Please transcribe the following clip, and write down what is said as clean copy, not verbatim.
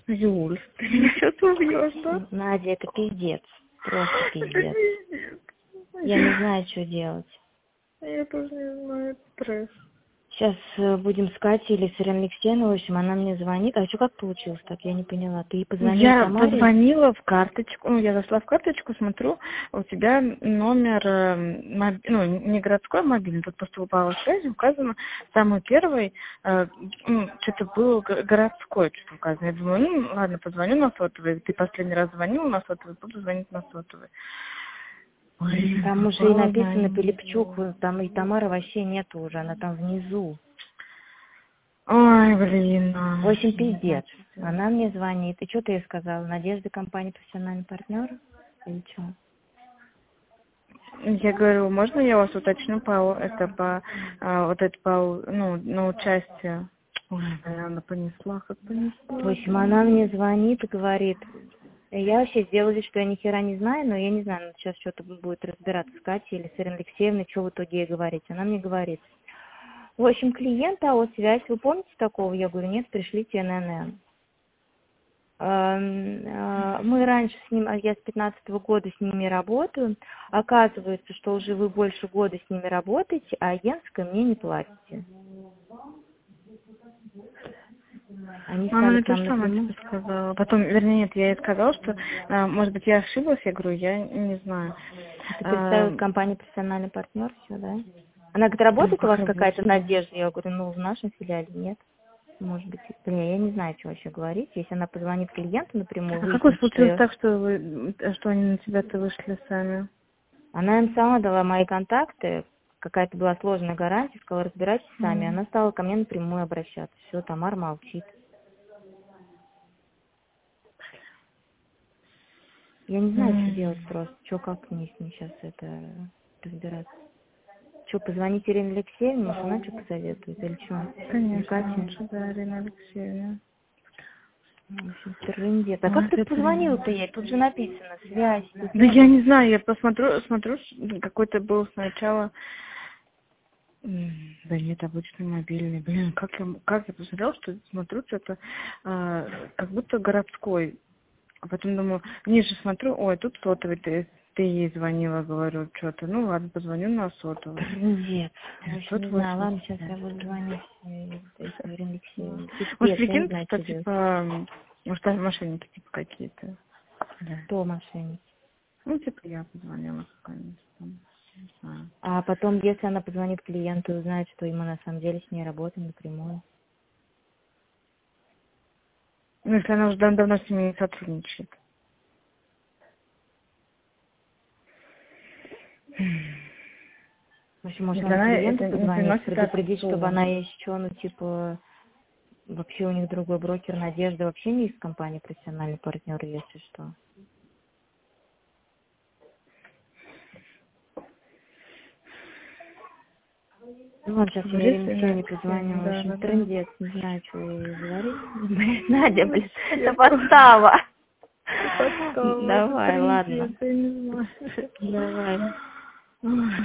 Юль, ты меня сейчас убьешь, да? Надя, это пиздец. Просто Это пиздец. пиздец. Я не знаю, что делать. Я тоже не знаю, это трэш. Сейчас будем с Катей или с Ириной Алексеевной, в общем, она мне звонит. А что, как получилось так? Я не поняла. Ты позвонила Я Тамаре? позвонила в карточку, я зашла в карточку, смотрю, у тебя номер, не городской, а мобильный, тут просто упала связь, указано, самый первый, что-то был городской, что-то указано. Я думаю, ладно, позвоню на сотовый, ты последний раз звонила на сотовый, буду звонить на сотовый. Ой, Там уже и написано Пилипчук, там и Тамара вообще нету уже, она там внизу. Ой, блин. В общем, пиздец. Она мне звонит. И что ты ей сказала? Надежда, компания профессиональный партнер? Или что? Я говорю, можно я вас уточню на участие? Ой, она понесла, как понесла. В общем, она мне звонит и говорит, я вообще сделала вид, что я ни хера не знаю, но я не знаю, сейчас что-то будет разбираться с Катей или с Ириной Алексеевной, что в итоге ей говорить. Она мне говорит, в общем, клиент АО «Связь», вы помните такого? Я говорю, нет, пришлите ННН. Мы раньше с ним, я с 15-го года с ними работаю. Оказывается, что уже вы больше года с ними работаете, а агентское мне не платите. Они Она мне стали то там же самое напрямую. тебе сказала. Потом, вернее, нет, я ей сказала, что, может быть, я ошиблась. Я говорю, я не знаю. Ты представила компанию «Профессиональный партнер», все, да? Она говорит, работает у вас какая-то Надежда? Я говорю, в нашем филиале нет. Может быть, я не знаю, что вообще говорить. Если она позвонит клиенту напрямую, А как вот выяснит, случилось что так, что они на тебя-то вышли сами? она им сама дала мои контакты, какая-то была сложная гарантия, сказала, разбирайтесь сами. Она стала ко мне напрямую обращаться. Все, Тамара молчит. Я не знаю, что делать просто. Что, как мне с ней сейчас это разбираться? Что, позвонить Ирине Алексеевне, может, она что посоветует или что? Конечно, лучше, да, Ирина Алексеевна. В общем, трындец. А как ты позвонила-то ей? Тут же написано связь. Да я не знаю, я смотрю, какой-то был сначала. Да нет, обычный мобильный. Блин, как я посмотрела, что смотрю, что-то как будто городской. А потом думаю, ниже смотрю, ой, тут сотовый, ты ей звонила, говорю, что-то. Ну ладно, позвоню на сотовый. Трындец. В общем, не знаю, ладно, сейчас я буду звонить Ирине Алексеевне. Может, Пипец, я не прикинь, знаю, что что делать. типа, может, даже мошенники типа какие-то. Да. Кто мошенник? Ну, типа я позвонила какая-нибудь там. Не знаю. А потом, если она позвонит клиенту и узнает, что мы на самом деле с ней работаем напрямую. Ну, если она уже давно с ними не сотрудничает. В общем, может, Если надо она клиенту это не позвонить, приносит предупредить, отцу. чтобы она еще, ну, типа, вообще у них другой брокер Надежда, вообще не из компании профессиональный партнер, если что. Ну, ладно, сейчас я Ирине Алексеевне позвоню. В общем, трындец, не знаю, что ей говорить. Надя, блин, это подстава. Давай, ладно. Давай. Давай.